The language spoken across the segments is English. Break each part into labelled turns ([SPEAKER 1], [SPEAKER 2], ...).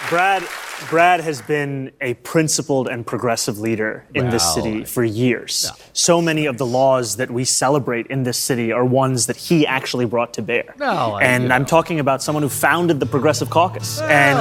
[SPEAKER 1] Brad has been a principled and progressive leader in this city for years. No. So many of the laws that we celebrate in this city are ones that he actually brought to bear. I'm talking about someone who founded the Progressive Caucus.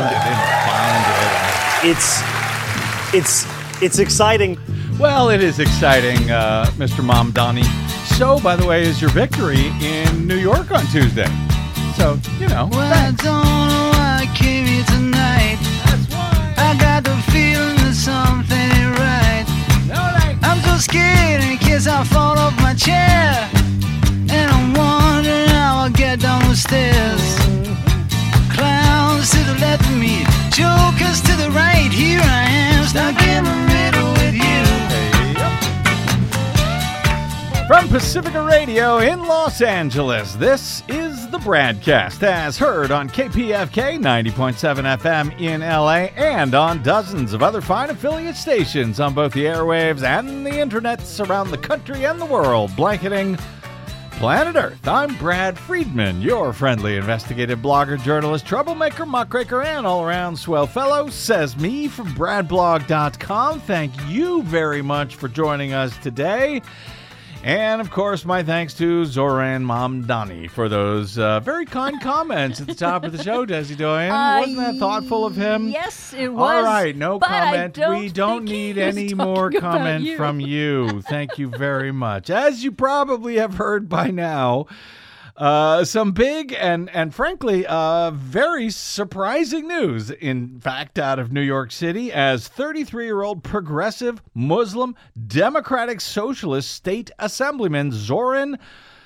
[SPEAKER 1] It's exciting.
[SPEAKER 2] Well, it is exciting, Mr. Mamdani. So, by the way, is your victory in New York on Tuesday. So,
[SPEAKER 3] Well, I don't know why I came here tonight.
[SPEAKER 2] That's why.
[SPEAKER 3] I got the feeling that something ain't right. I'm so scared in case I fall off my chair. And I'm wondering how I'll get down the stairs. Clowns to the left of me, jokers to the right. Here I am, stuck in the middle with you.
[SPEAKER 2] From Pacifica Radio in Los Angeles, this is the Bradcast, as heard on KPFK 90.7 FM in LA and on dozens of other fine affiliate stations on both the airwaves and the internets around the country and the world, blanketing planet Earth. I'm Brad Friedman, your friendly investigative blogger, journalist, troublemaker, muckraker, and all-around swell fellow, says me from bradblog.com. Thank you very much for joining us today. And, of course, my thanks to Zoran Mamdani for those very kind comments at the top of the show, Desi Doyen. Wasn't that thoughtful of him?
[SPEAKER 4] Yes, it was.
[SPEAKER 2] All right, no comment.
[SPEAKER 4] We
[SPEAKER 2] don't need any more comment from you. Thank you very much. As you probably have heard by now, some big and frankly, very surprising news, in fact, out of New York City, as 33-year-old progressive Muslim Democratic Socialist State Assemblyman Zoran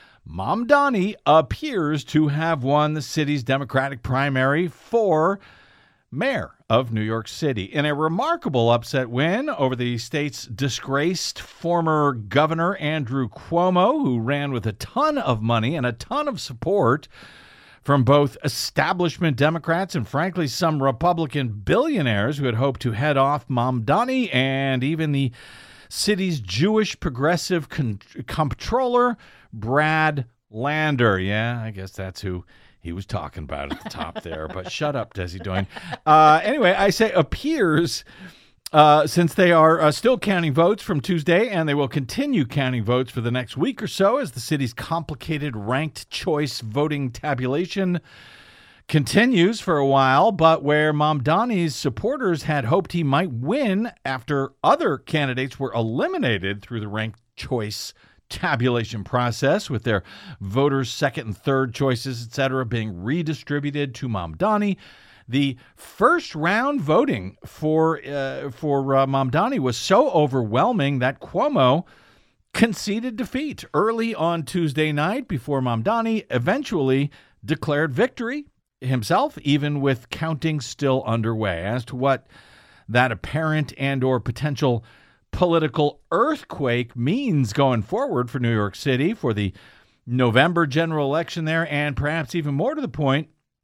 [SPEAKER 2] Mamdani appears to have won the city's Democratic primary for mayor of New York City in a remarkable upset win over the state's disgraced former governor Andrew Cuomo, who ran with a ton of money and a ton of support from both establishment Democrats and, frankly, some Republican billionaires who had hoped to head off Mamdani and even the city's Jewish progressive comptroller, Brad Lander. Yeah, I guess that's who he was talking about at the top there, but shut up, Desi Doyen. Anyway, I say appears since they are still counting votes from Tuesday, and they will continue counting votes for the next week or so as the city's complicated ranked choice voting tabulation continues for a while, but where Mamdani's supporters had hoped he might win after other candidates were eliminated through the ranked choice tabulation process, with their voters' second and third choices, etc., being redistributed to Mamdani. The first round voting for Mamdani was so overwhelming that Cuomo conceded defeat early on Tuesday night before Mamdani eventually declared victory himself, even with counting still underway. As to what that apparent and or potential political earthquake means going forward for New York City for the November general election there, and perhaps even more to the point,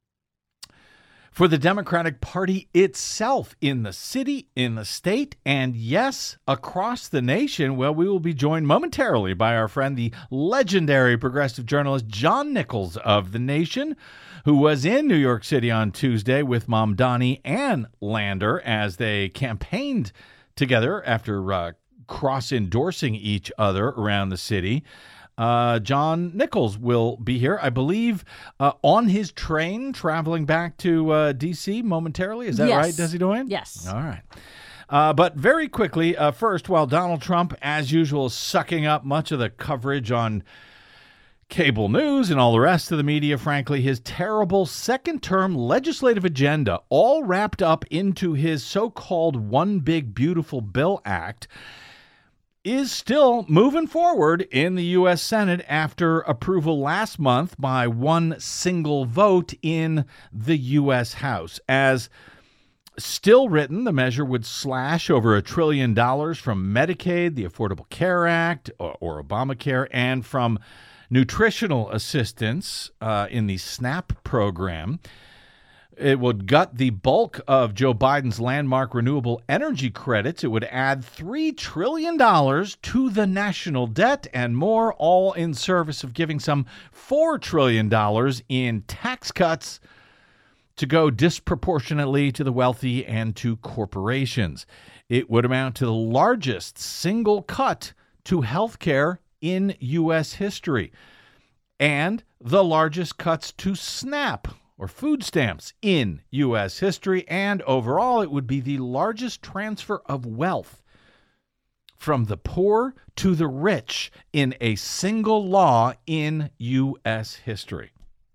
[SPEAKER 2] for the Democratic Party itself in the city, in the state, and yes, across the nation. Well, we will be joined momentarily by our friend, the legendary progressive journalist John Nichols of The Nation, who was in New York City on Tuesday with Mamdani and Lander as they campaigned together after cross-endorsing each other around the city. John Nichols will be here, I believe, on his train traveling back to D.C. momentarily. Is that right, Desi Doyen?
[SPEAKER 4] Yes.
[SPEAKER 2] All right. But very quickly, first, while Donald Trump, as usual, sucking up much of the coverage on cable news and all the rest of the media, frankly, his terrible second-term legislative agenda, all wrapped up into his so-called One Big Beautiful Bill Act, is still moving forward in the U.S. Senate after approval last month by one single vote in the U.S. House. As still written, the measure would slash over $1 trillion from Medicaid, the Affordable Care Act, or Obamacare, and from nutritional assistance in the SNAP program. It would gut the bulk of Joe Biden's landmark renewable energy credits. It would add $3 trillion to the national debt and more, all in service of giving some $4 trillion in tax cuts to go disproportionately to the wealthy and to corporations. It would amount to the largest single cut to health care in U.S. history and the largest cuts to SNAP, or food stamps, in U.S. history. And overall, it would be the largest transfer of wealth from the poor to the rich in a single law in U.S. history.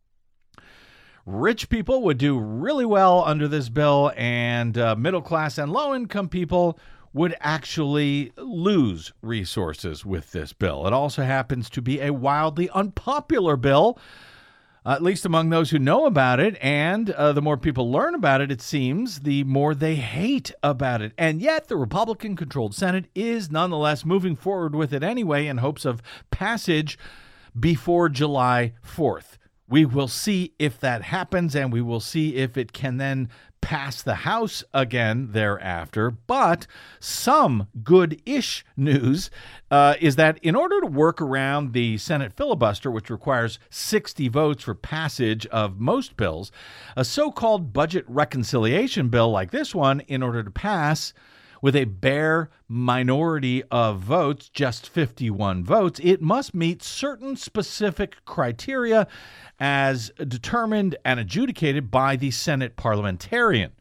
[SPEAKER 2] Rich people would do really well under this bill, and middle class and low income people would actually lose resources with this bill. It also happens to be a wildly unpopular bill, at least among those who know about it, and the more people learn about it, it seems, the more they hate about it. And yet the Republican-controlled Senate is nonetheless moving forward with it anyway in hopes of passage before July 4th. We will see if that happens, and we will see if it can then pass the House again thereafter. But some good-ish news is that in order to work around the Senate filibuster, which requires 60 votes for passage of most bills, a so-called budget reconciliation bill like this one, in order to pass with a bare minority of votes, just 51 votes, it must meet certain specific criteria as determined and adjudicated by the Senate parliamentarian,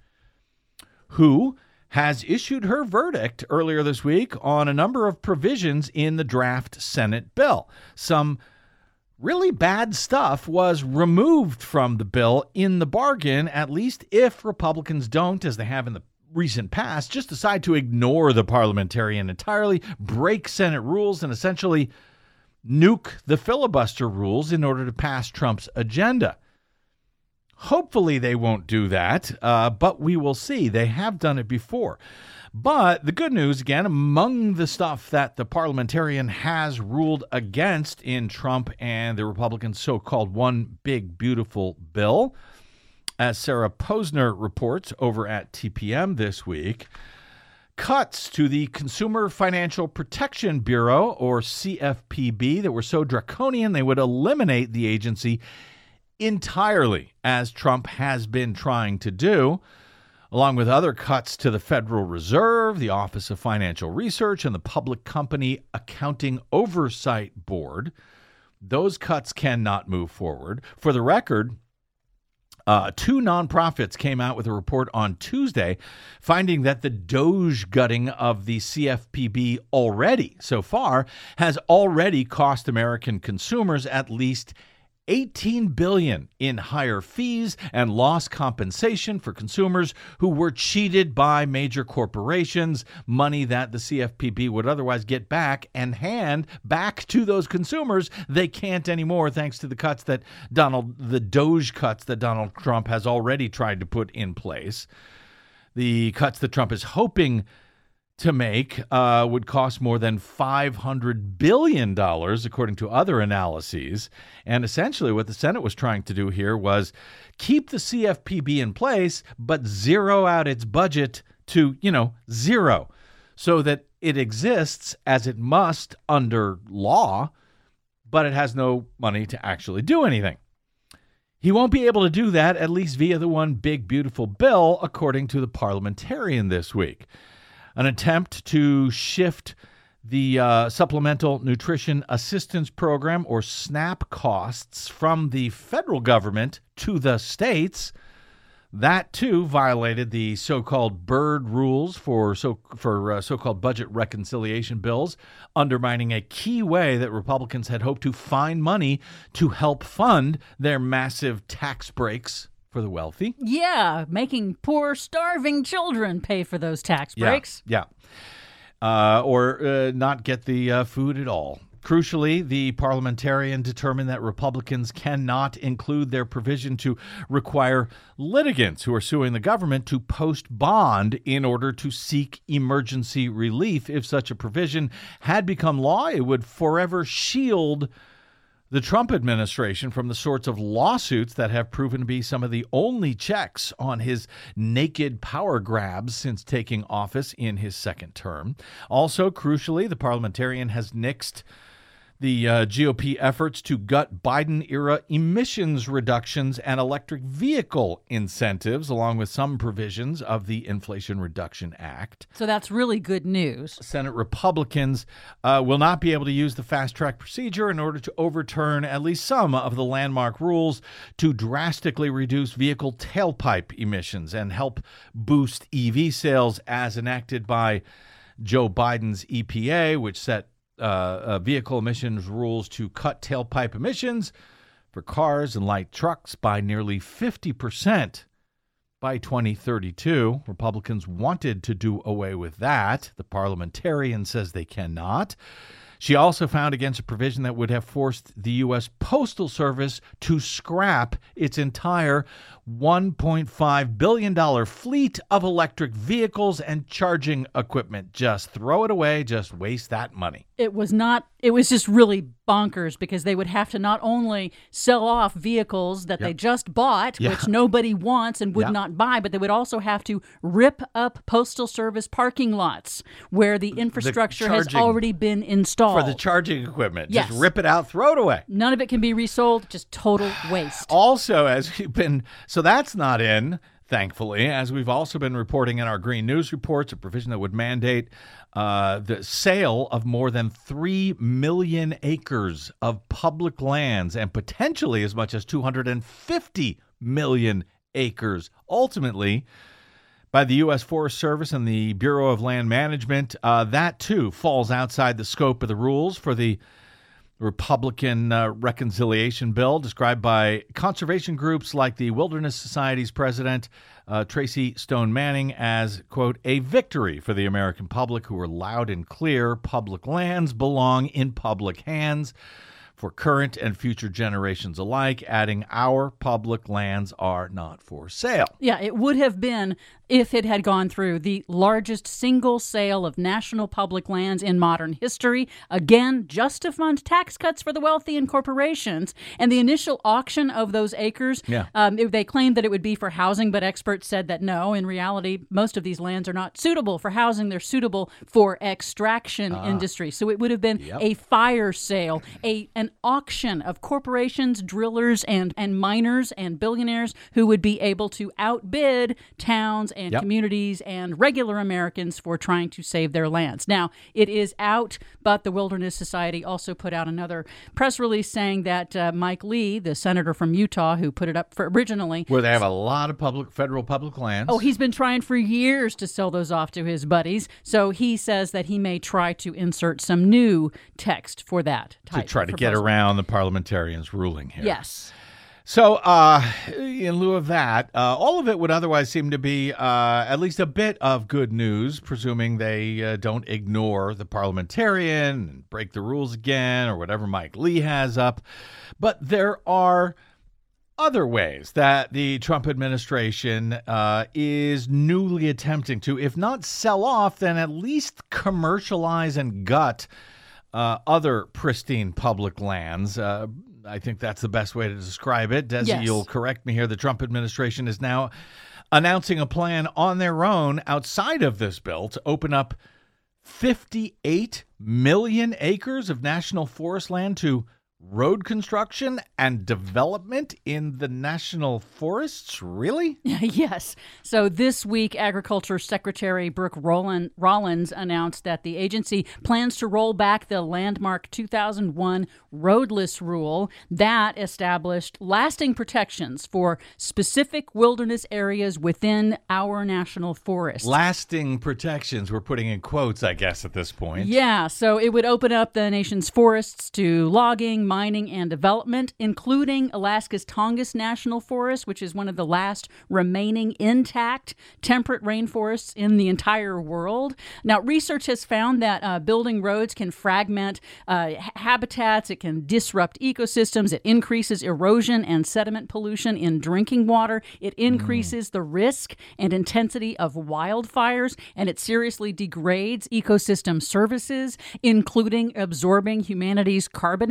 [SPEAKER 2] who has issued her verdict earlier this week on a number of provisions in the draft Senate bill. Some really bad stuff was removed from the bill in the bargain, at least if Republicans don't, as they have in the recent past, just decide to ignore the parliamentarian entirely, break Senate rules, and essentially nuke the filibuster rules in order to pass Trump's agenda. Hopefully they won't do that, but we will see. They have done it before. But the good news, again, among the stuff that the parliamentarian has ruled against in Trump and the Republicans' so-called one big beautiful bill, as Sarah Posner reports over at TPM this week, cuts to the Consumer Financial Protection Bureau, or CFPB, that were so draconian they would eliminate the agency entirely, as Trump has been trying to do, along with other cuts to the Federal Reserve, the Office of Financial Research, and the Public Company Accounting Oversight Board. Those cuts cannot move forward. For the record, two nonprofits came out with a report on Tuesday finding that the Doge gutting of the CFPB already, so far, has already cost American consumers at least $18 billion in higher fees and lost compensation for consumers who were cheated by major corporations, money that the CFPB would otherwise get back and hand back to those consumers. They can't anymore, thanks to the cuts that the Doge cuts that Donald Trump has already tried to put in place. The cuts that Trump is hoping to make would cost more than $500 billion, according to other analyses. And essentially what the Senate was trying to do here was keep the CFPB in place, but zero out its budget to, zero, so that it exists as it must under law, but it has no money to actually do anything. He won't be able to do that, at least via the one big, beautiful bill, according to the parliamentarian this week. An attempt to shift the Supplemental Nutrition Assistance Program, or SNAP, costs from the federal government to the states. That, too, violated the so-called Byrd rules for so-called budget reconciliation bills, undermining a key way that Republicans had hoped to find money to help fund their massive tax breaks for the wealthy.
[SPEAKER 4] Yeah, making poor, starving children pay for those tax breaks.
[SPEAKER 2] Yeah. Or not get the food at all. Crucially, the parliamentarian determined that Republicans cannot include their provision to require litigants who are suing the government to post bond in order to seek emergency relief. If such a provision had become law, it would forever shield the Trump administration from the sorts of lawsuits that have proven to be some of the only checks on his naked power grabs since taking office in his second term. Also, crucially, the parliamentarian has nixed The GOP efforts to gut Biden-era emissions reductions and electric vehicle incentives, along with some provisions of the Inflation Reduction Act.
[SPEAKER 4] So that's really good news.
[SPEAKER 2] Senate Republicans will not be able to use the fast-track procedure in order to overturn at least some of the landmark rules to drastically reduce vehicle tailpipe emissions and help boost EV sales as enacted by Joe Biden's EPA, which set vehicle emissions rules to cut tailpipe emissions for cars and light trucks by nearly 50% by 2032. Republicans wanted to do away with that. The parliamentarian says they cannot. She also found against a provision that would have forced the U.S. Postal Service to scrap its entire $1.5 billion fleet of electric vehicles and charging equipment. Just throw it away. Just waste that money.
[SPEAKER 4] It was just really bonkers because they would have to not only sell off vehicles that they just bought, which nobody wants and would not buy, but they would also have to rip up Postal Service parking lots where the infrastructure has already been installed.
[SPEAKER 2] For the charging equipment. Yes. Just rip it out, throw it away.
[SPEAKER 4] None of it can be resold, just total waste.
[SPEAKER 2] Also, so that's not in, thankfully, as we've also been reporting in our Green News reports, a provision that would mandate the sale of more than 3 million acres of public lands and potentially as much as 250 million acres. Ultimately, by the U.S. Forest Service and the Bureau of Land Management, that too falls outside the scope of the rules for the Republican reconciliation bill, described by conservation groups like the Wilderness Society's president, Tracy Stone Manning, as, quote, a victory for the American public who are loud and clear. Public lands belong in public hands for current and future generations alike, adding our public lands are not for sale.
[SPEAKER 4] Yeah, it would have been, if it had gone through, the largest single sale of national public lands in modern history. Again, just to fund tax cuts for the wealthy and corporations. And the initial auction of those acres, they claimed that it would be for housing, but experts said that no, in reality, most of these lands are not suitable for housing. They're suitable for extraction industry. So it would have been a fire sale, an auction of corporations, drillers, and miners and billionaires who would be able to outbid towns and communities and regular Americans for trying to save their lands. Now, it is out, but the Wilderness Society also put out another press release saying that Mike Lee, the senator from Utah who put it up for originally,
[SPEAKER 2] where they have a lot of federal public lands.
[SPEAKER 4] Oh, he's been trying for years to sell those off to his buddies. So he says that he may try to insert some new text for that type
[SPEAKER 2] to try to get around the parliamentarians' ruling here.
[SPEAKER 4] Yes.
[SPEAKER 2] So, in lieu of that, all of it would otherwise seem to be at least a bit of good news, presuming they don't ignore the parliamentarian and break the rules again or whatever Mike Lee has up. But there are other ways that the Trump administration is newly attempting to, if not sell off, then at least commercialize and gut other pristine public lands. I think that's the best way to describe it. Desi, you'll correct me here. The Trump administration is now announcing a plan on their own outside of this bill to open up 58 million acres of national forest land to road construction and development in the national forests? Really?
[SPEAKER 4] Yes. So this week, Agriculture Secretary Brooke Rollins announced that the agency plans to roll back the landmark 2001 roadless rule that established lasting protections for specific wilderness areas within our national forest.
[SPEAKER 2] Lasting protections. We're putting in quotes, I guess, at this point.
[SPEAKER 4] Yeah. So it would open up the nation's forests to logging, mining, and development, including Alaska's Tongass National Forest, which is one of the last remaining intact temperate rainforests in the entire world. Now, research has found that building roads can fragment habitats, it can disrupt ecosystems, it increases erosion and sediment pollution in drinking water, it increases the risk and intensity of wildfires, and it seriously degrades ecosystem services, including absorbing humanity's carbon emissions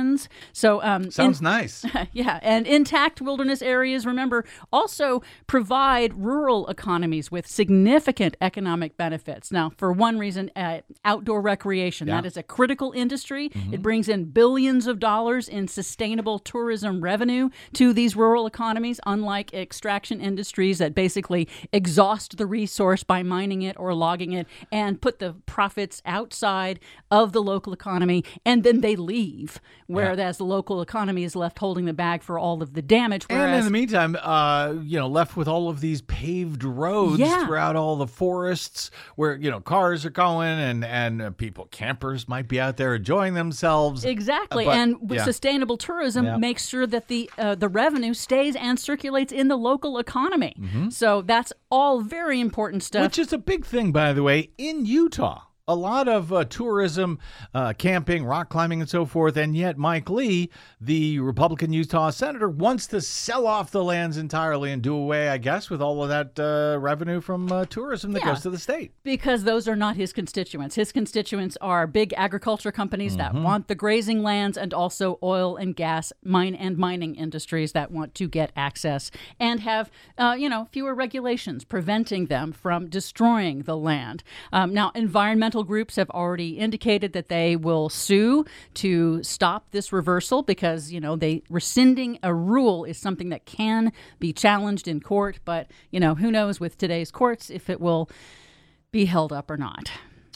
[SPEAKER 4] lands. So
[SPEAKER 2] sounds nice.
[SPEAKER 4] Yeah, and intact wilderness areas, remember, also provide rural economies with significant economic benefits. Now, for one reason, outdoor recreation. That is a critical industry. It brings in billions of dollars in sustainable tourism revenue to these rural economies, unlike extraction industries that basically exhaust the resource by mining it or logging it and put the profits outside of the local economy, and then they leave, whereas the local economy is left holding the bag for all of the damage.
[SPEAKER 2] And in the meantime, left with all of these paved roads throughout all the forests where, cars are going and campers might be out there enjoying themselves.
[SPEAKER 4] Exactly. And sustainable tourism makes sure that the revenue stays and circulates in the local economy. So that's all very important stuff.
[SPEAKER 2] Which is a big thing, by the way, in Utah. A lot of tourism, camping, rock climbing, and so forth. And yet Mike Lee, the Republican Utah senator, wants to sell off the lands entirely and do away, I guess, with all of that revenue from tourism that goes to the state.
[SPEAKER 4] Because those are not his constituents. His constituents are big agriculture companies that want the grazing lands, and also oil and gas mining industries that want to get access and have, fewer regulations preventing them from destroying the land. Now, environmental groups have already indicated that they will sue to stop this reversal because, they rescinding a rule is something that can be challenged in court. But, who knows with today's courts if it will be held up or not.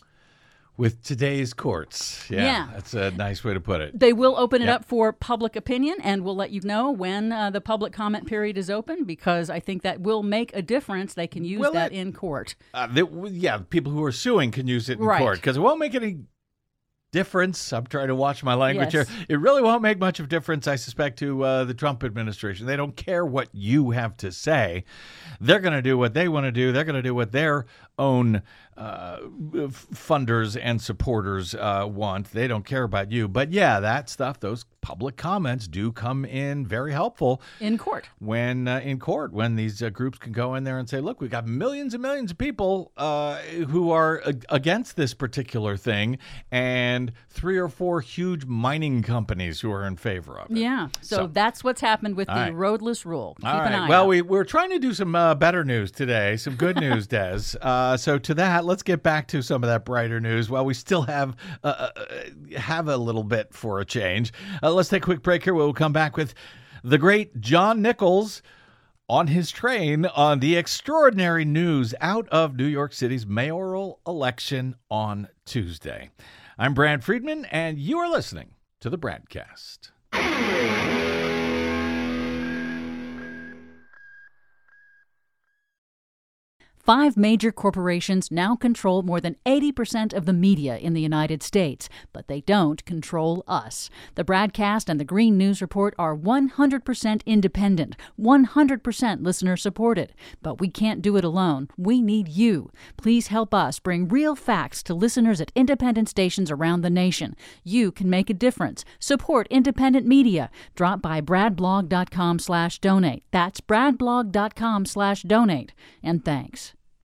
[SPEAKER 2] With today's courts. Yeah, that's a nice way to put it.
[SPEAKER 4] They will open it up for public opinion, and we'll let you know when the public comment period is open, because I think that will make a difference. They can use that in court.
[SPEAKER 2] People who are suing can use it in court, because it won't make any difference. I'm trying to watch my language here. It really won't make much of a difference, I suspect, to the Trump administration. They don't care what you have to say. They're going to do what they want to do. They're going to do what their own funders and supporters want. They don't care about you. But that stuff, those public comments do come in very helpful
[SPEAKER 4] in court.
[SPEAKER 2] When these groups can go in there and say, look, we've got millions and millions of people who are against this particular thing, and 3 or 4 huge mining companies who are in favor of it.
[SPEAKER 4] Yeah. So that's what's happened with the roadless rule. Keep an eye
[SPEAKER 2] out.
[SPEAKER 4] We're
[SPEAKER 2] trying to do some better news today, some good news, Des. So to that, let's get back to some of that brighter news while we still have a little bit for a change. Let's take a quick break here. We'll come back with the great John Nichols on his train on the extraordinary news out of New York City's mayoral election on Tuesday. I'm Brad Friedman, and you are listening to the Bradcast.
[SPEAKER 4] 5 major corporations now control more than 80% of the media in the United States, but they don't control us. The Bradcast and the Green News Report are 100% independent, 100% listener-supported. But we can't do it alone. We need you. Please help us bring real facts to listeners at independent stations around the nation. You can make a difference. Support independent media. Drop by bradblog.com/donate. That's bradblog.com/donate. And thanks.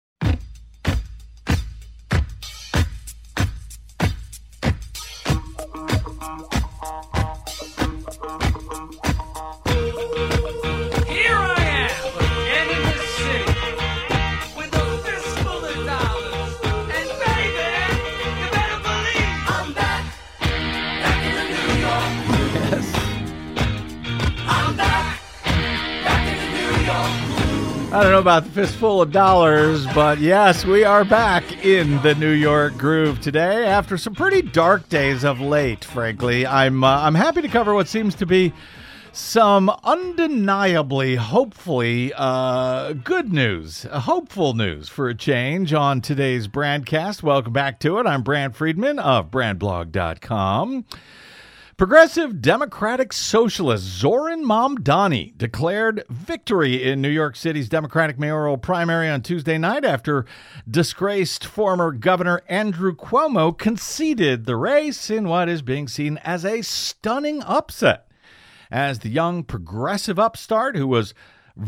[SPEAKER 2] I don't know about the fistful of dollars, but yes, we are back in the New York groove today after some pretty dark days of late, frankly. I'm happy to cover what seems to be some undeniably, hopefully, good news, hopeful news for a change on today's Bradcast. Welcome back to it. I'm Brad Friedman of BradBlog.com. Progressive Democratic Socialist Zoran Mamdani declared victory in New York City's Democratic mayoral primary on Tuesday night after disgraced former Governor Andrew Cuomo conceded the race in what is being seen as a stunning upset, as the young progressive upstart, who was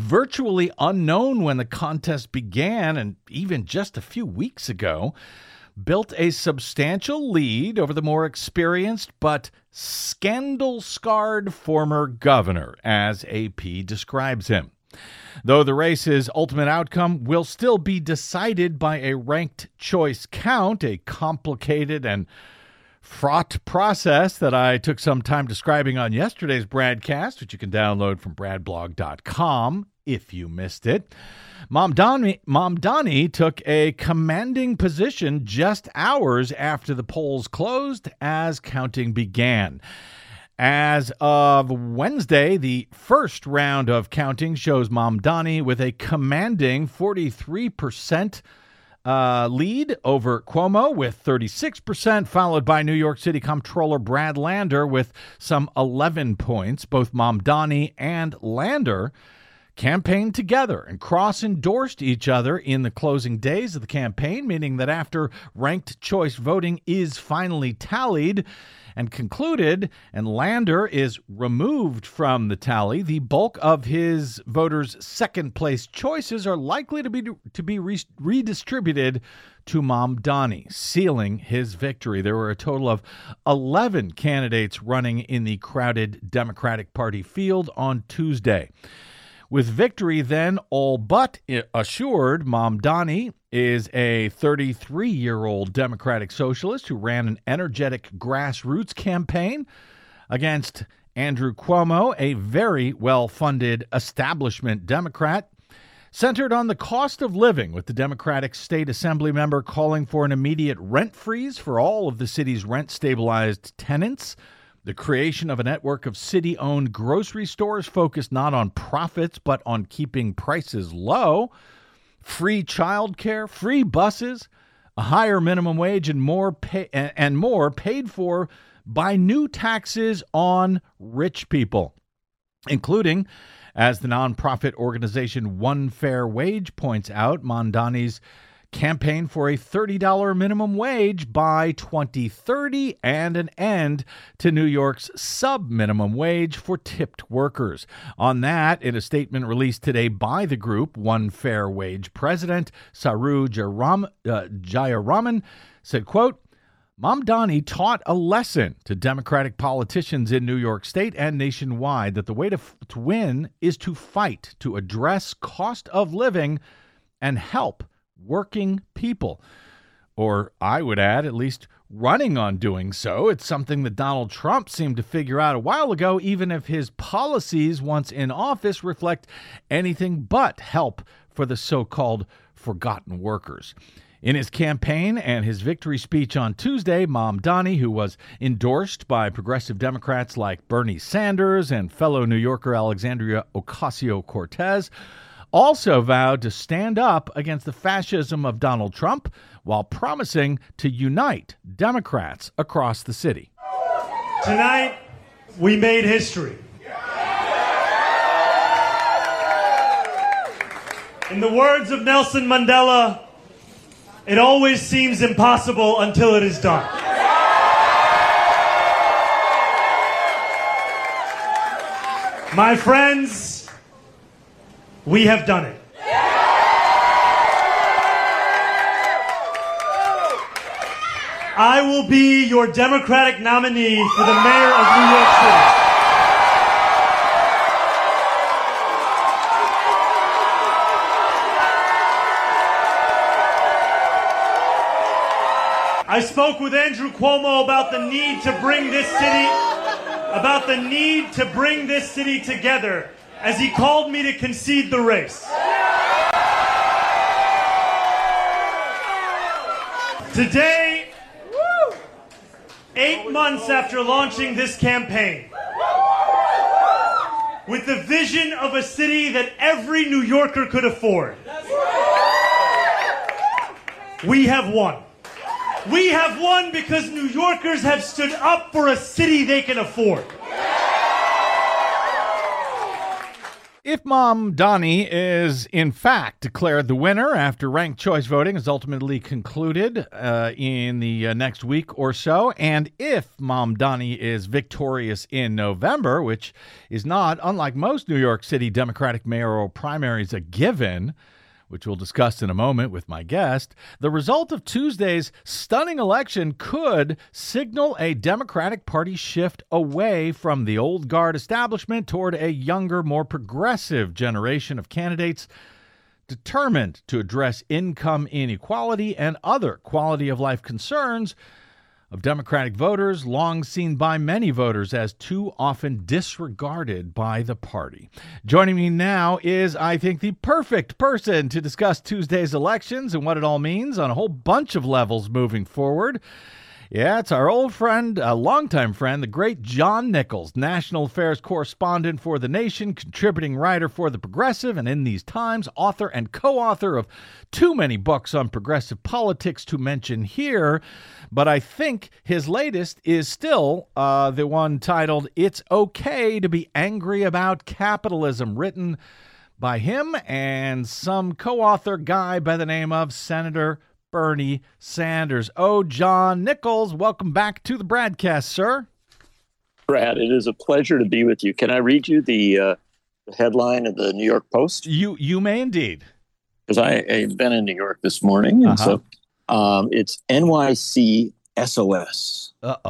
[SPEAKER 2] virtually unknown when the contest began and even just a few weeks ago, built a substantial lead over the more experienced but scandal-scarred former governor, as AP describes him. Though the race's ultimate outcome will still be decided by a ranked choice count, a complicated and fraught process that I took some time describing on yesterday's Bradcast, which you can download from bradblog.com if you missed it. Mamdani took a commanding position just hours after the polls closed as counting began. As of Wednesday, the first round of counting shows Mamdani with a commanding 43% lead over Cuomo with 36%, followed by New York City Comptroller Brad Lander with some 11 points. Both Mamdani and Lander campaigned together and cross-endorsed each other in the closing days of the campaign, meaning that after ranked choice voting is finally tallied and concluded, and Lander is removed from the tally, the bulk of his voters' second-place choices are likely to be redistributed to Mamdani, sealing his victory. There were a total of 11 candidates running in the crowded Democratic Party field on Tuesday. With victory then all but assured, Mamdani is a 33-year-old Democratic socialist who ran an energetic grassroots campaign against Andrew Cuomo, a very well-funded establishment Democrat, centered on the cost of living, with the Democratic State Assembly member calling for an immediate rent freeze for all of the city's rent-stabilized tenants, the creation of a network of city-owned grocery stores focused not on profits but on keeping prices low, free childcare, free buses, a higher minimum wage, and more paid for by new taxes on rich people, including, as the nonprofit organization One Fair Wage points out, Mamdani's campaign for a $30 minimum wage by 2030 and an end to New York's sub-minimum wage for tipped workers. On that, in a statement released today by the group, One Fair Wage President Saru Jayaraman said, quote, Mamdani taught a lesson to Democratic politicians in New York State and nationwide that the way to win is to fight, to address cost of living and help working people. Or I would add, at least running on doing so. It's something that Donald Trump seemed to figure out a while ago, even if his policies once in office reflect anything but help for the so-called forgotten workers. In his campaign and his victory speech on Tuesday, Mamdani, who was endorsed by progressive Democrats like Bernie Sanders and fellow New Yorker Alexandria Ocasio-Cortez, also vowed to stand up against the fascism of Donald Trump while promising to unite Democrats across the city.
[SPEAKER 5] Tonight, we made history. In the words of Nelson Mandela, it always seems impossible until it is done. My friends, we have done it. I will be your Democratic nominee for the mayor of New York City. I spoke with Andrew Cuomo about the need to bring this city together as he called me to concede the race. Today, 8 months after launching this campaign, with the vision of a city that every New Yorker could afford, we have won. We have won because New Yorkers have stood up for a city they can afford.
[SPEAKER 2] If Mamdani is in fact declared the winner after ranked choice voting is ultimately concluded in the next week or so, and if Mamdani is victorious in November, which is not, unlike most New York City Democratic mayoral primaries, a given, which we'll discuss in a moment with my guest, the result of Tuesday's stunning election could signal a Democratic Party shift away from the old guard establishment toward a younger, more progressive generation of candidates determined to address income inequality and other quality of life concerns of Democratic voters, long seen by many voters as too often disregarded by the party. Joining me now is, I think, the perfect person to discuss Tuesday's elections and what it all means on a whole bunch of levels moving forward. Yeah, it's our old friend, a longtime friend, the great John Nichols, national affairs correspondent for The Nation, contributing writer for The Progressive, and in these times, author and co-author of too many books on progressive politics to mention here. But I think his latest is still the one titled It's Okay to Be Angry About Capitalism, written by him and some co-author guy by the name of Senator Bernie Sanders. Oh, John Nichols, welcome back to the broadcast, sir.
[SPEAKER 6] Brad, it is a pleasure to be with you. Can I read you the headline of the New York Post?
[SPEAKER 2] You may indeed.
[SPEAKER 6] Because I've been in New York this morning, and so it's NYC SOS.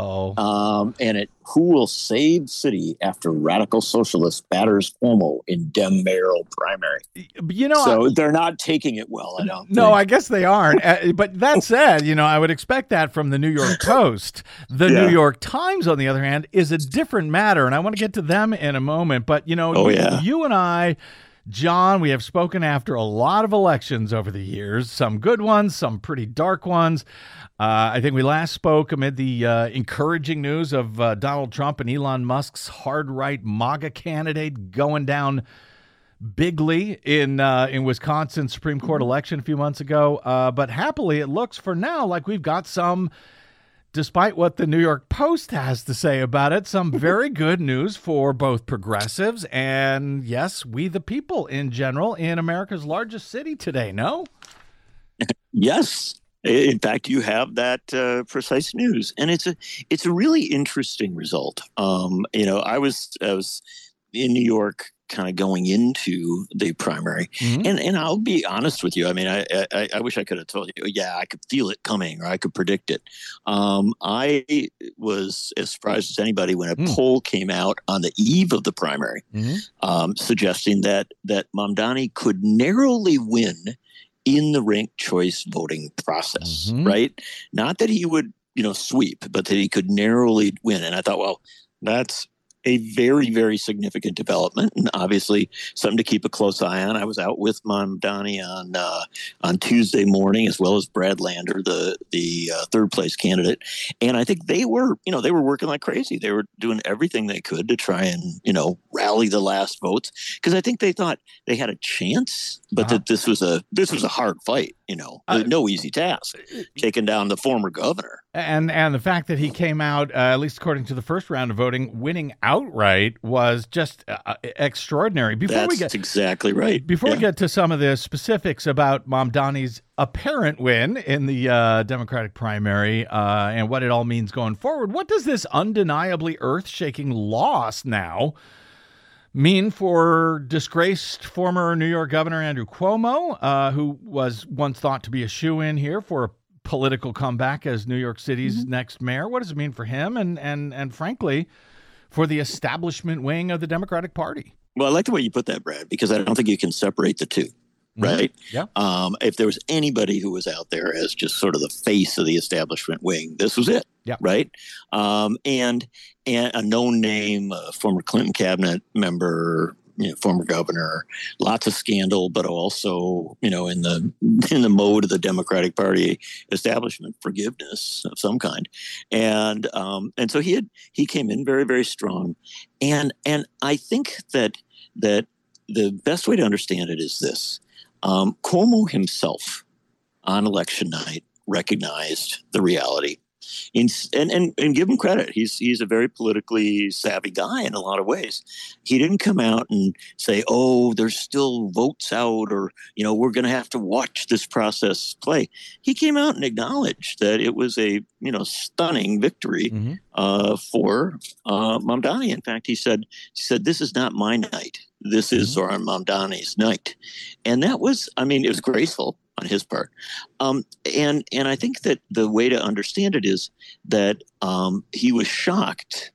[SPEAKER 6] And who will save city after radical socialist batters Cuomo in Dem mayoral primary? So they're not taking it well, I don't think.
[SPEAKER 2] I guess they aren't. But that said, I would expect that from the New York Post. The New York Times, on the other hand, is a different matter, and I want to get to them in a moment. But, you and I, John, we have spoken after a lot of elections over the years, some good ones, some pretty dark ones. I think we last spoke amid the encouraging news of Donald Trump and Elon Musk's hard-right MAGA candidate going down bigly in Wisconsin Supreme Court election a few months ago. But happily, it looks for now like we've got some, despite what the New York Post has to say about it, some very good news for both progressives and, yes, we the people in general in America's largest city today, no?
[SPEAKER 6] Yes. In fact, you have that precise news, and it's a really interesting result. I was in New York, kind of going into the primary, and I'll be honest with you. I mean, I wish I could have told you, I could feel it coming, or I could predict it. I was as surprised as anybody when a poll came out on the eve of the primary, suggesting that Mamdani could narrowly win in the ranked choice voting process, right? Not that he would, sweep, but that he could narrowly win. And I thought, well, that's a very, very significant development, and obviously something to keep a close eye on. I was out with Mamdani on Tuesday morning, as well as Brad Lander, the third place candidate, and I think they were working like crazy. They were doing everything they could to try and rally the last votes, because I think they thought they had a chance, but that this was a hard fight. No easy task taking down the former governor.
[SPEAKER 2] And the fact that he came out, at least according to the first round of voting, winning outright was just extraordinary.
[SPEAKER 6] That's exactly right.
[SPEAKER 2] Before we get to some of the specifics about Mamdani's apparent win in the Democratic primary and what it all means going forward, what does this undeniably earth-shaking loss now mean for disgraced former New York Governor Andrew Cuomo, who was once thought to be a shoo-in here for a political comeback as New York City's next mayor? What does it mean for him and frankly, for the establishment wing of the Democratic Party?
[SPEAKER 6] Well, I like the way you put that, Brad, because I don't think you can separate the two. Right.
[SPEAKER 2] Yeah.
[SPEAKER 6] If there was anybody who was out there as just sort of the face of the establishment wing, this was it.
[SPEAKER 2] Yeah.
[SPEAKER 6] Right. And a known name, a former Clinton cabinet member, former governor, lots of scandal, but also, in the mode of the Democratic Party establishment, forgiveness of some kind. And so he came in very, very strong. And I think that the best way to understand it is this. Cuomo himself on election night recognized the reality and give him credit. He's a very politically savvy guy in a lot of ways. He didn't come out and say, "Oh, there's still votes out," or we're going to have to watch this process play. He came out and acknowledged that it was a stunning victory for Mamdani. In fact, he said, "This is not my night. This is Zoran Mamdani's night," and that was, it was graceful on his part. And I think that the way to understand it is that he was shocked,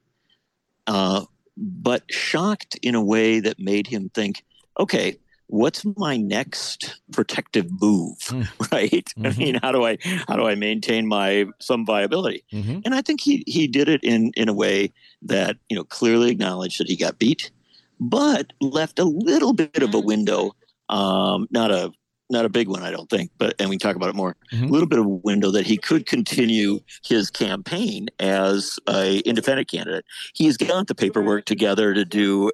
[SPEAKER 6] but shocked in a way that made him think, okay, what's my next protective move, right? How do I maintain some viability? And I think he did it in a way that, clearly acknowledged that he got beat, but left a little bit of a window, not a big one, I don't think, and we can talk about it more, a little bit of a window that he could continue his campaign as an independent candidate. He's got the paperwork together to do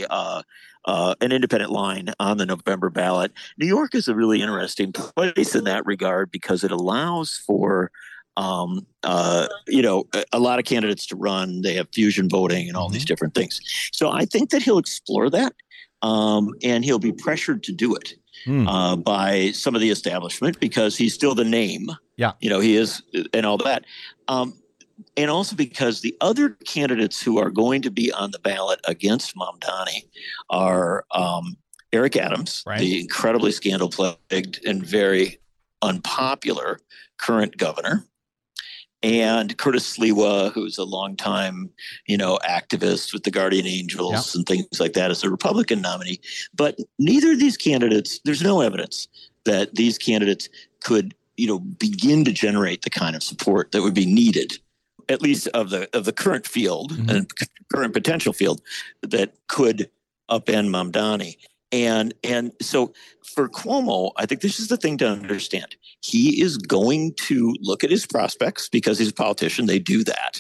[SPEAKER 6] an independent line on the November ballot. New York is a really interesting place in that regard because it allows for a lot of candidates to run. They have fusion voting and all these different things. So I think that he'll explore that, and he'll be pressured to do it by some of the establishment because he's still the name. Yeah, he is, and all that. And also because the other candidates who are going to be on the ballot against Mamdani are Eric Adams, the incredibly scandal-plagued and very unpopular current governor, and Curtis Sliwa, who's a longtime, activist with the Guardian Angels and things like that, as a Republican nominee. But neither of these candidates, there's no evidence that these candidates could, begin to generate the kind of support that would be needed, at least of the current field and current potential field, that could upend Mamdani. And so for Cuomo, I think this is the thing to understand. He is going to look at his prospects because he's a politician. They do that.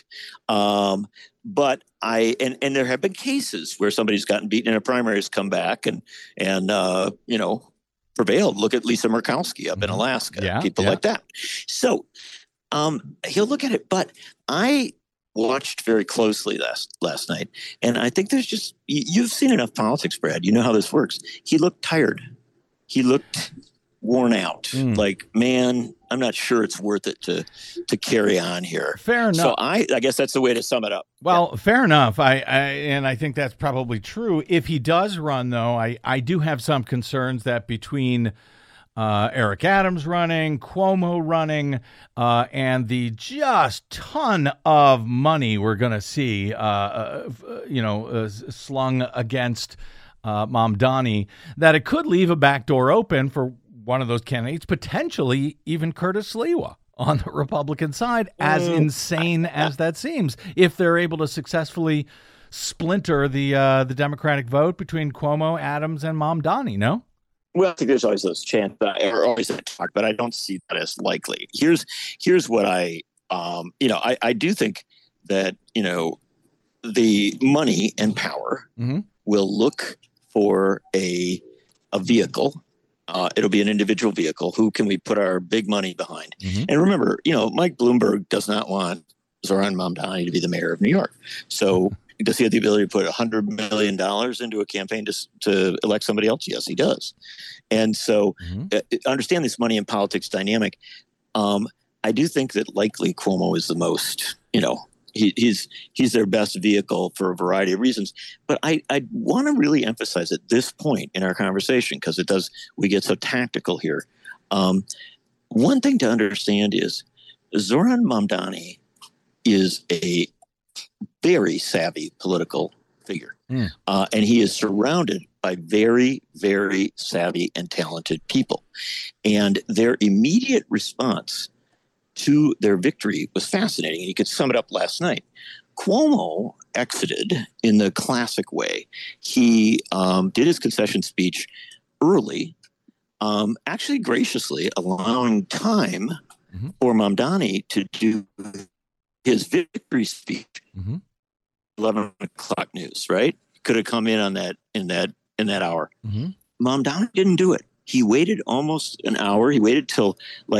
[SPEAKER 6] But there have been cases where somebody's gotten beaten in a primary has come back and prevailed. Look at Lisa Murkowski up in Alaska, people like that. So he'll look at it. But I watched very closely last night, and I think there's just, you've seen enough politics, Brad. You know how this works. He looked tired. He looked worn out. Like, man, I'm not sure it's worth it to carry on here.
[SPEAKER 2] Fair enough.
[SPEAKER 6] So I guess that's the way to sum it up.
[SPEAKER 2] Well, fair enough. I think that's probably true. If he does run, though, I do have some concerns that between Eric Adams running, Cuomo running, and the just ton of money we're going to see, slung against Mamdani, that it could leave a back door open for one of those candidates, potentially even Curtis Sliwa on the Republican side, as insane as that seems, if they're able to successfully splinter the Democratic vote between Cuomo, Adams, and Mamdani, no?
[SPEAKER 6] Well, I think there's always those chances, or always that talk, but I don't see that as likely. Here's what I do think that, the money and power will look for a vehicle. It'll be an individual vehicle. Who can we put our big money behind? And remember, Mike Bloomberg does not want Zoran Mamdani to be the mayor of New York. So does he have the ability to put $100 million into a campaign to elect somebody else? Yes, he does. And so understand this money and politics dynamic. I do think that likely Cuomo is the most, he's their best vehicle for a variety of reasons. But I want to really emphasize at this point in our conversation, because we get so tactical here. One thing to understand is Zoran Mamdani is a very savvy political figure. And he is surrounded by very, very savvy and talented people. And their immediate response to their victory was fascinating. And you could sum it up last night. Cuomo exited in the classic way. He did his concession speech early, actually graciously allowing time for Mamdani to do his victory speech. 11 o'clock news, right? Could have come in on that in that hour. Mamdani didn't do it. He waited almost an hour. He waited till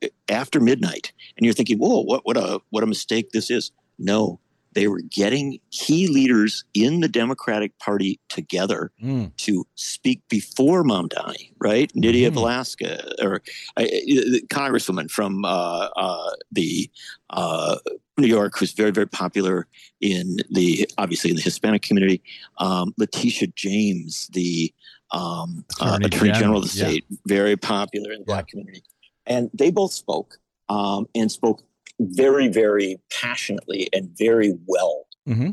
[SPEAKER 6] after midnight, and you're thinking, whoa, what a mistake this is. No, they were getting key leaders in the Democratic Party together to speak before Mamdani, right? Nydia Velasquez, or the Congresswoman from the New York, who's very, very popular obviously in the Hispanic community. Letitia James, the Attorney General of the state, very popular in the Black community. And they both spoke and spoke very, very passionately and very well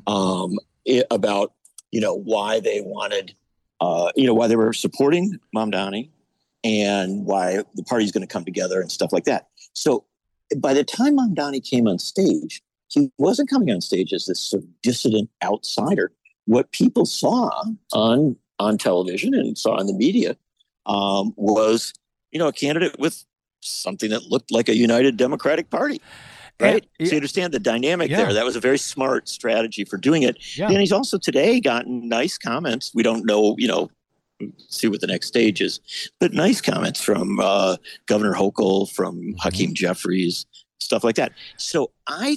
[SPEAKER 6] about, why they wanted, why they were supporting Mamdani and why the party's going to come together and stuff like that. So by the time Mamdani came on stage, he wasn't coming on stage as this sort of dissident outsider. What people saw on television and saw in the media was, a candidate with something that looked like a united Democratic Party. Right. So you understand the dynamic there. That was a very smart strategy for doing it. Yeah. And he's also today gotten nice comments. We don't know, see what the next stage is, but nice comments from Governor Hochul, from Hakeem Jeffries, stuff like that. So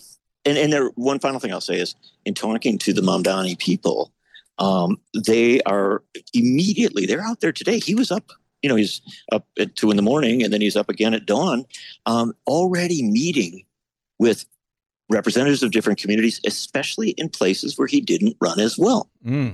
[SPEAKER 6] one final thing I'll say is, in talking to the Mamdani people, they are they're out there today. He was up. He's up at 2 a.m, and then he's up again at dawn, already meeting with representatives of different communities, especially in places where he didn't run as well.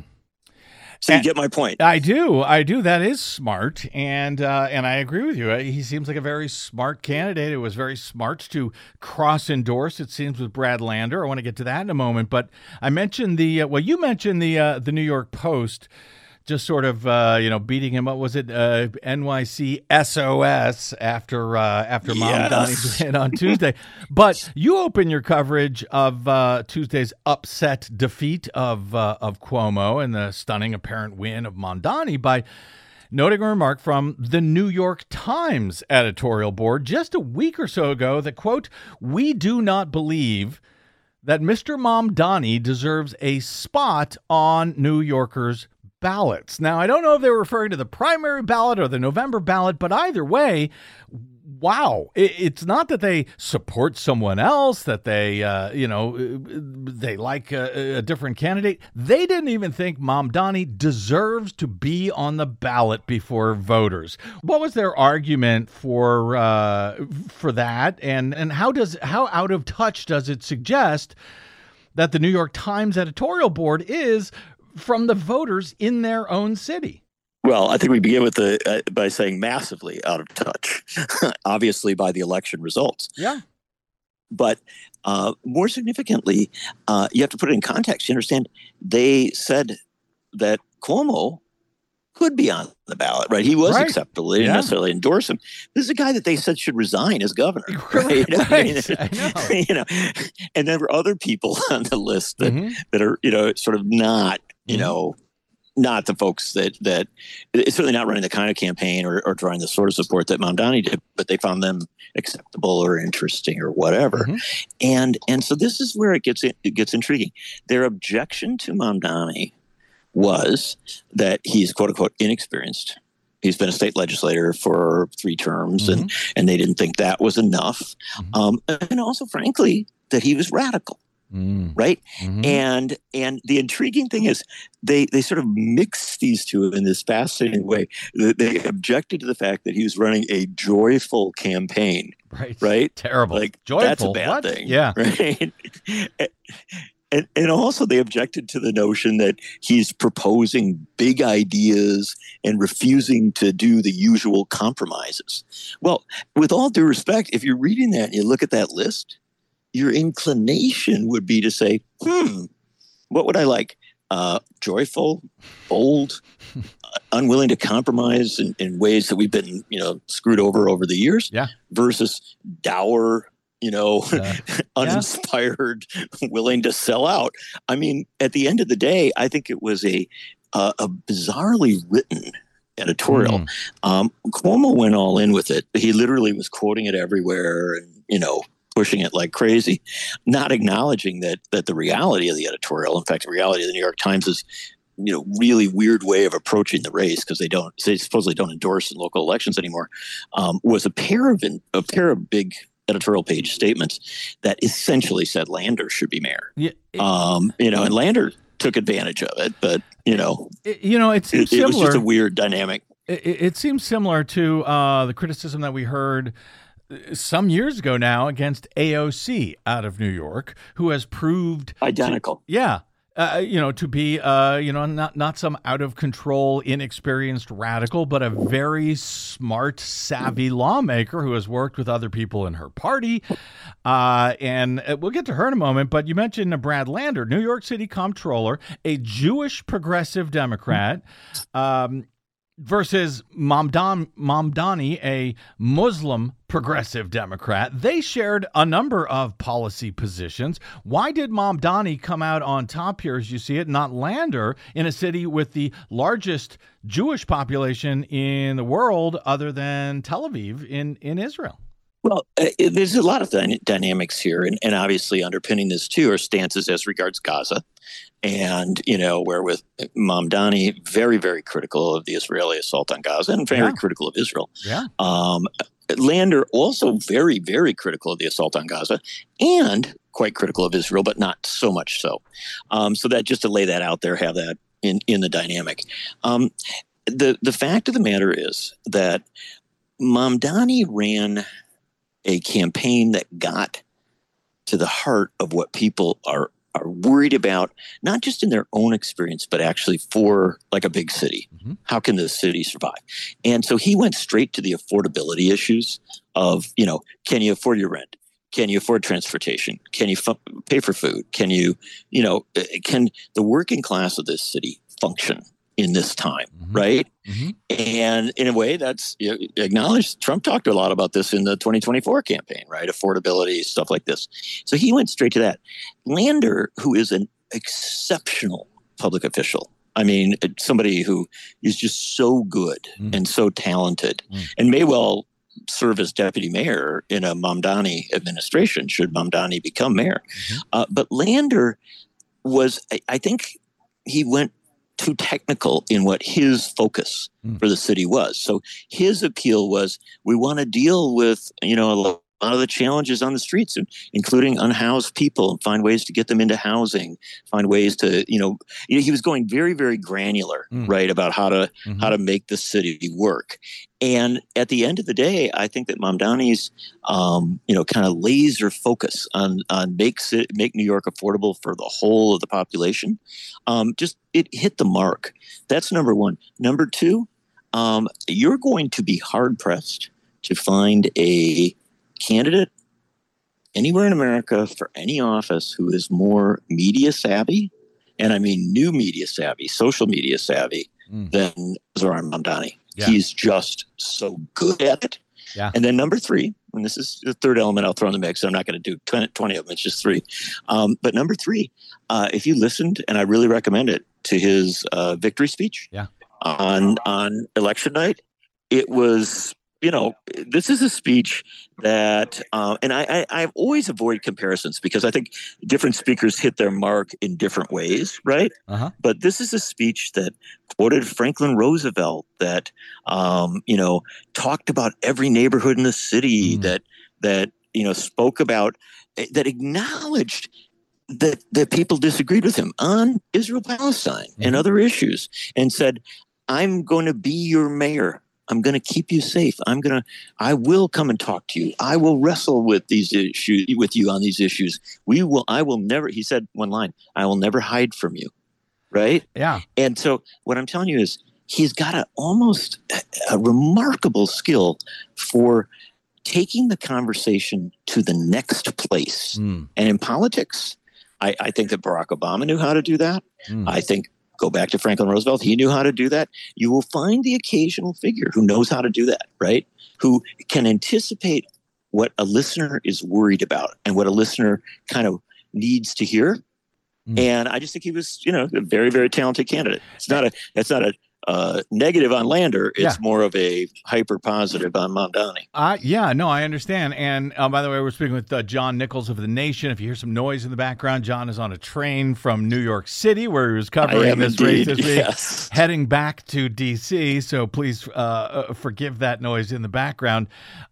[SPEAKER 6] So you get my point.
[SPEAKER 2] I do. That is smart, and I agree with you. He seems like a very smart candidate. It was very smart to cross-endorse, it seems, with Brad Lander. I want to get to that in a moment, but I mentioned you mentioned the New York Post. Just sort of, beating him up. Was it NYC SOS after Mamdani's win on Tuesday? But you open your coverage of Tuesday's upset defeat of Cuomo and the stunning apparent win of Mamdani by noting a remark from the New York Times editorial board just a week or so ago that, quote, "We do not believe that Mr. Mamdani deserves a spot on New Yorkers' ballots." Now, I don't know if they were referring to the primary ballot or the November ballot, but either way, wow. It's not that they support someone else, that they, they like a different candidate. They didn't even think Mamdani deserves to be on the ballot before voters. What was their argument for that? And how out of touch does it suggest that the New York Times editorial board is from the voters in their own city?
[SPEAKER 6] Well, I think we begin with by saying massively out of touch, obviously by the election results.
[SPEAKER 2] Yeah.
[SPEAKER 6] But more significantly, you have to put it in context. You understand, they said that Cuomo could be on the ballot, right? He was acceptable. They didn't necessarily endorse him. This is a guy that they said should resign as governor, right?
[SPEAKER 2] I know.
[SPEAKER 6] And there were other people on the list that are, sort of not, not the folks that it's certainly not running the kind of campaign or drawing the sort of support that Mamdani did, but they found them acceptable or interesting or whatever. And so this is where it gets intriguing. Their objection to Mamdani was that he's quote unquote inexperienced. He's been a state legislator for 3 terms, and they didn't think that was enough. And also, frankly, that he was radical. Right. And the intriguing thing is they sort of mix these two in this fascinating way. They objected to the fact that he was running a joyful campaign. Right.
[SPEAKER 2] Terrible.
[SPEAKER 6] Like,
[SPEAKER 2] joyful.
[SPEAKER 6] That's a bad thing.
[SPEAKER 2] Yeah.
[SPEAKER 6] Right. And also they objected to the notion that he's proposing big ideas and refusing to do the usual compromises. Well, with all due respect, if you're reading that and you look at that list, your inclination would be to say, what would I like? Joyful, bold, unwilling to compromise in ways that we've been, screwed over the years, versus dour, uninspired, willing to sell out. I mean, at the end of the day, I think it was a bizarrely written editorial. Cuomo went all in with it. He literally was quoting it everywhere and, pushing it like crazy, not acknowledging that the reality of the editorial, in fact, the reality of the New York Times is really weird way of approaching the race, because they supposedly don't endorse in local elections anymore, was a pair of big editorial page statements that essentially said Lander should be mayor. Yeah, and Lander took advantage of it, but it seems similar. It was just a weird dynamic.
[SPEAKER 2] It seems similar to the criticism that we heard some years ago now against AOC out of New York, who has proved
[SPEAKER 6] identical.
[SPEAKER 2] To be not some out of control, inexperienced radical, but a very smart, savvy lawmaker who has worked with other people in her party. And we'll get to her in a moment. But you mentioned Brad Lander, New York City comptroller, a Jewish progressive Democrat. Versus Mamdani, a Muslim progressive Democrat. They shared a number of policy positions. Why did Mamdani come out on top here, as you see it, not Lander, in a city with the largest Jewish population in the world other than Tel Aviv in Israel?
[SPEAKER 6] Well, there's a lot of dynamics here, and obviously underpinning this too are stances as regards Gaza, and where with Mamdani very, very critical of the Israeli assault on Gaza and very critical of Israel. Yeah. Lander also very, very critical of the assault on Gaza and quite critical of Israel, but not so much so. So that just to lay that out there, have that in the dynamic. The fact of the matter is that Mamdani ran a campaign that got to the heart of what people are worried about, not just in their own experience, but actually for like a big city. Mm-hmm. How can the city survive? And so he went straight to the affordability issues of, can you afford your rent? Can you afford transportation? Can you pay for food? Can can the working class of this city function in this time, mm-hmm. right? Mm-hmm. And in a way, that's acknowledged. Trump talked a lot about this in the 2024 campaign, right? Affordability, stuff like this. So he went straight to that. Lander, who is an exceptional public official, I mean, somebody who is just so good and so talented and may well serve as deputy mayor in a Mamdani administration, should Mamdani become mayor. Mm-hmm. But Lander was, I think he went too technical in what his focus for the city was. So his appeal was, we want to deal with, a lot of the challenges on the streets, including unhoused people, and find ways to get them into housing, find ways to, he was going very, very granular, right, about how to make the city work. And at the end of the day, I think that Mamdani's, kind of laser focus on make New York affordable for the whole of the population, it hit the mark. That's number one. Number two, you're going to be hard pressed to find a candidate anywhere in America for any office who is more media savvy, and I mean new media savvy, social media savvy, than Zohran Mamdani. Yeah. He's just so good at it. Yeah. And then number three, and this is the third element I'll throw in the mix, I'm not going to do 20 of them, it's just three. But number three, if you listened, and I really recommend it, to his victory speech on election night, it was, this is a speech that, and I've always avoided comparisons because I think different speakers hit their mark in different ways, right? Uh-huh. But this is a speech that quoted Franklin Roosevelt, that, talked about every neighborhood in the city, that spoke about, that acknowledged that people disagreed with him on Israel-Palestine and other issues, and said, I'm going to be your mayor. I'm going to keep you safe. I will come and talk to you. I will wrestle with these issues with you on these issues. I will never, he said one line, I will never hide from you. Right? Yeah. And so what I'm telling you is he's got almost a remarkable skill for taking the conversation to the next place. And in politics, I think that Barack Obama knew how to do that. I think, go back to Franklin Roosevelt, he knew how to do that. You will find the occasional figure who knows how to do that, right? Who can anticipate what a listener is worried about and what a listener kind of needs to hear. And I just think he was, a very, very talented candidate. That's not negative on Lander. It's more of a hyper positive on Mamdani.
[SPEAKER 2] I understand. And by the way, we're speaking with John Nichols of The Nation. If you hear some noise in the background, John is on a train from New York City where he was covering this race this week, heading back to D.C. So please forgive that noise in the background.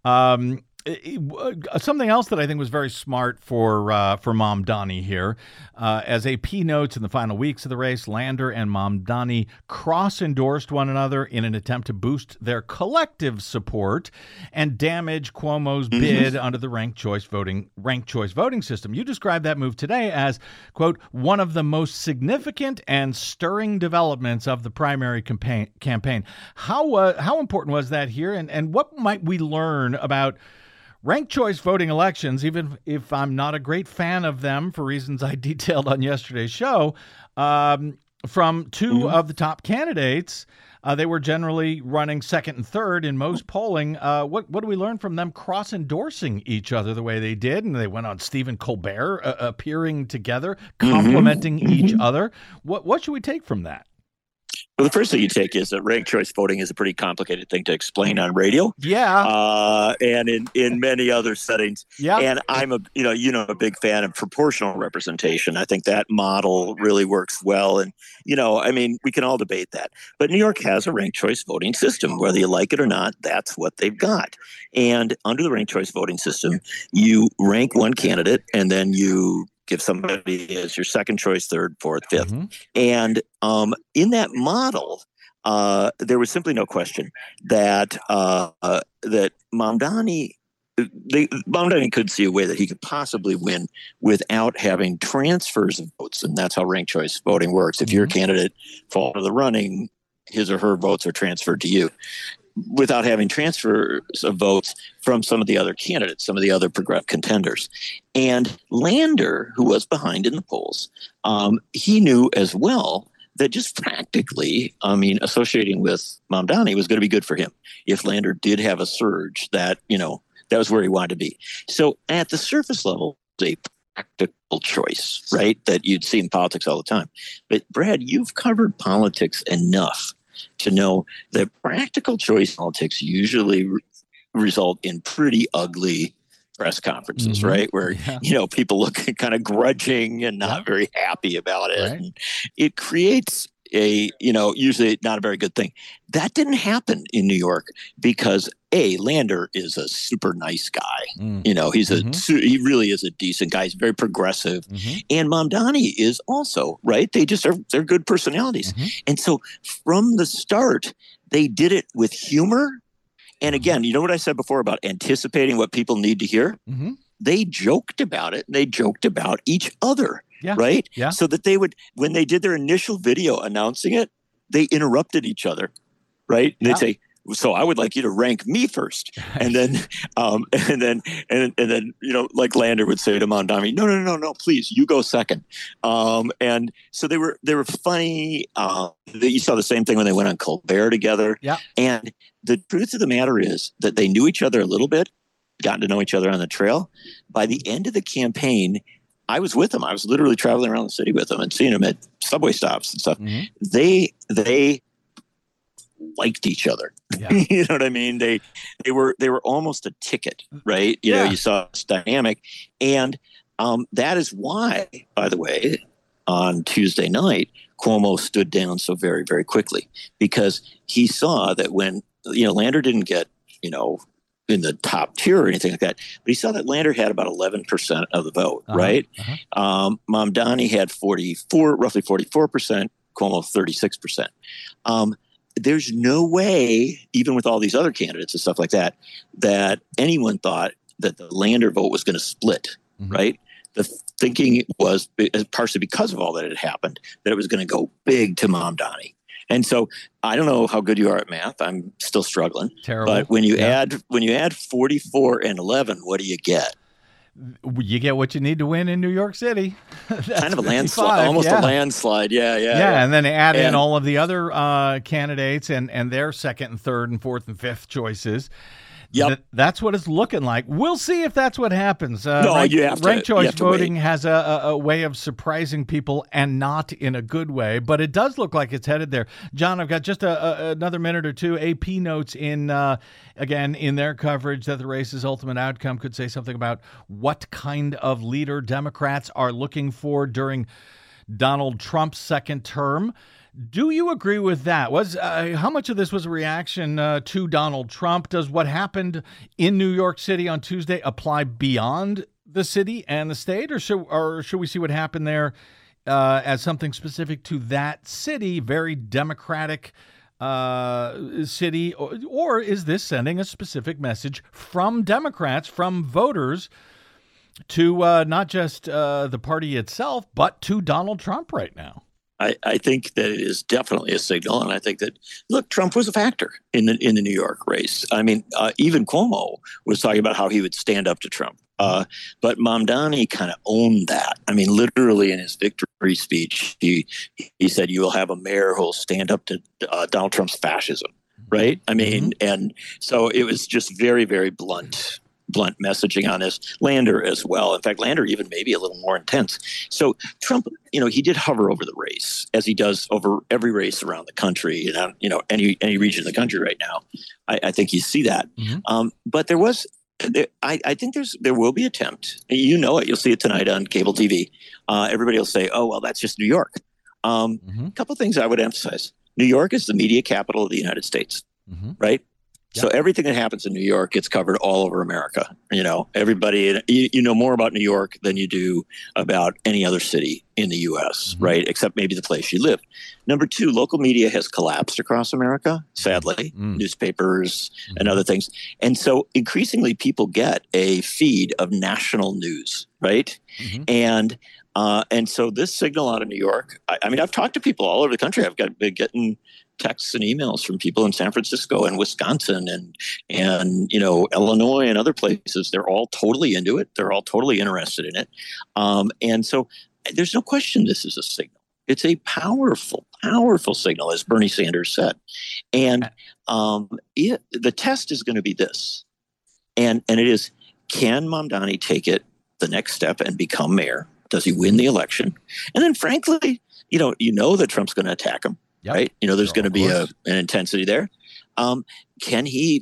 [SPEAKER 2] Something else that I think was very smart for Mamdani here, as AP notes, in the final weeks of the race, Lander and Mamdani cross-endorsed one another in an attempt to boost their collective support and damage Cuomo's bid under the ranked choice voting system. You described that move today as, quote, one of the most significant and stirring developments of the primary campaign. How important was that here, and what might we learn about ranked choice voting elections, even if I'm not a great fan of them for reasons I detailed on yesterday's show, from two of the top candidates? They were generally running second and third in most polling. What do we learn from them cross-endorsing each other the way they did? And they went on Stephen Colbert appearing together, complimenting each other. What should we take from that?
[SPEAKER 6] Well, the first thing you take is that ranked choice voting is a pretty complicated thing to explain on radio.
[SPEAKER 2] Yeah.
[SPEAKER 6] And in many other settings.
[SPEAKER 2] Yeah.
[SPEAKER 6] And I'm a big fan of proportional representation. I think that model really works well. And, we can all debate that. But New York has a ranked choice voting system. Whether you like it or not, that's what they've got. And under the ranked choice voting system, you rank one candidate and then you give somebody as your second choice, third, fourth, fifth. And in that model, there was simply no question that that Mamdani could see a way that he could possibly win without having transfers of votes. And that's how ranked choice voting works. If your candidate falls out of the running, his or her votes are transferred to you, without having transfers of votes from some of the other candidates, some of the other progressive contenders. And Lander, who was behind in the polls, he knew as well that just practically, associating with Mamdani was going to be good for him. If Lander did have a surge, that was where he wanted to be. So at the surface level, a practical choice, right, that you'd see in politics all the time. But Brad, you've covered politics enough to know that practical choice politics usually result in pretty ugly press conferences, right? Where, people look kind of grudging and not very happy about it. Right. And it creates usually not a very good thing. That didn't happen in New York because Lander is a super nice guy. He really is a decent guy. He's very progressive. And Mamdani is also, right? They're good personalities. And so from the start, they did it with humor. And again, you know what I said before about anticipating what people need to hear? They joked about it. They joked about each other. Yeah. Right? Yeah. So that they would, when they did their initial video announcing it, they interrupted each other. Right? Yeah. They'd say, so I would like you to rank me first. And then, like Lander would say to Mamdani, no, please, you go second. And so they were funny. You saw the same thing when they went on Colbert together. Yeah. And the truth of the matter is that they knew each other a little bit, gotten to know each other on the trail. By the end of the campaign, I was with them. I was literally traveling around the city with them and seeing them at subway stops and stuff. They liked each other. Yeah. You know what I mean? They were almost a ticket, right? You saw this dynamic. And that is why, by the way, on Tuesday night, Cuomo stood down so very, very quickly, because he saw that when, Lander didn't get, in the top tier or anything like that, but he saw that Lander had about 11% of the vote, right? Mamdani had roughly 44%, Cuomo 36%. There's no way, even with all these other candidates and stuff like that, that anyone thought that the Lander vote was going to split, right? The thinking was, partially because of all that had happened, that it was going to go big to Mamdani. And so I don't know how good you are at math. I'm still struggling.
[SPEAKER 2] Terrible.
[SPEAKER 6] But when you add 44 and 11, what do you get?
[SPEAKER 2] You get what you need to win in New York City.
[SPEAKER 6] Kind of a landslide, almost a landslide. Yeah.
[SPEAKER 2] And then add in all of the other candidates and their second and third and fourth and fifth choices.
[SPEAKER 6] Yep.
[SPEAKER 2] That's what it's looking like. We'll see if that's what happens.
[SPEAKER 6] Ranked
[SPEAKER 2] choice voting has a way of surprising people, and not in a good way, but it does look like it's headed there. John, I've got just another minute or two. AP notes again in their coverage that the race's ultimate outcome could say something about what kind of leader Democrats are looking for during Donald Trump's second term. Do you agree with that? How much of this was a reaction to Donald Trump? Does what happened in New York City on Tuesday apply beyond the city and the state, or should we see what happened there as something specific to that city, very Democratic city, or is this sending a specific message from Democrats, from voters, to not just the party itself, but to Donald Trump right now?
[SPEAKER 6] I think that it is definitely a signal, and I think that, look, Trump was a factor in the New York race. I mean, even Cuomo was talking about how he would stand up to Trump. But Mamdani kind of owned that. I mean, literally in his victory speech, he said, "You will have a mayor who will stand up to Donald Trump's fascism." Right? I mean, and so it was just very, very blunt messaging on this. Lander as well. In fact, Lander even maybe a little more intense. So Trump, he did hover over the race, as he does over every race around the country, any region of the country right now. I think you see that. But there was, I think there will be attempt. You'll see it tonight on cable TV. Everybody will say, "Oh, well, that's just New York." A couple of things I would emphasize. New York is the media capital of the United States, right? Yep. So everything that happens in New York gets covered all over America. Everybody, you know more about New York than you do about any other city in the U.S., right? Except maybe the place you live. Number two, local media has collapsed across America, sadly, newspapers and other things. And so increasingly people get a feed of national news, right? And so this signal out of New York, I mean, I've talked to people all over the country. I've been getting texts and emails from people in San Francisco and Wisconsin and Illinois and other places. They're all totally into it. They're all totally interested in it. And so there's no question this is a signal. It's a powerful, powerful signal, as Bernie Sanders said. And the test is going to be this. And it is, can Mamdani take it the next step and become mayor? Does he win the election? And then, frankly, that Trump's going to attack him. Yep. Right. There's going to be an intensity there. Can he,